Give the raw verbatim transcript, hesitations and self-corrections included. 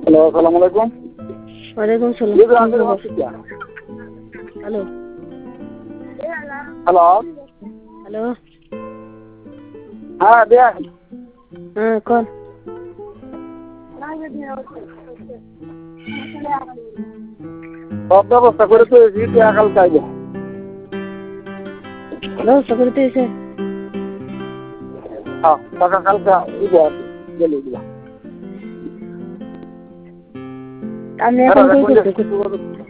Hello, আসসালামু আলাইকুম। ওয়ালাইকুম সালাম। ये भी आंध्र भाषी क्या? হ্যালো হ্যালো, হ্যালো হ্যাঁ দেন। হ্যাঁ কোন সব ব্যবস্থা করে তো এসেছি একাল চাইবে। ব্যবস্থা করতে এসে হ্যাঁ, টাকা কালকে দিব আর কি, গেলে দিলাম। আপনি এখন কই করতে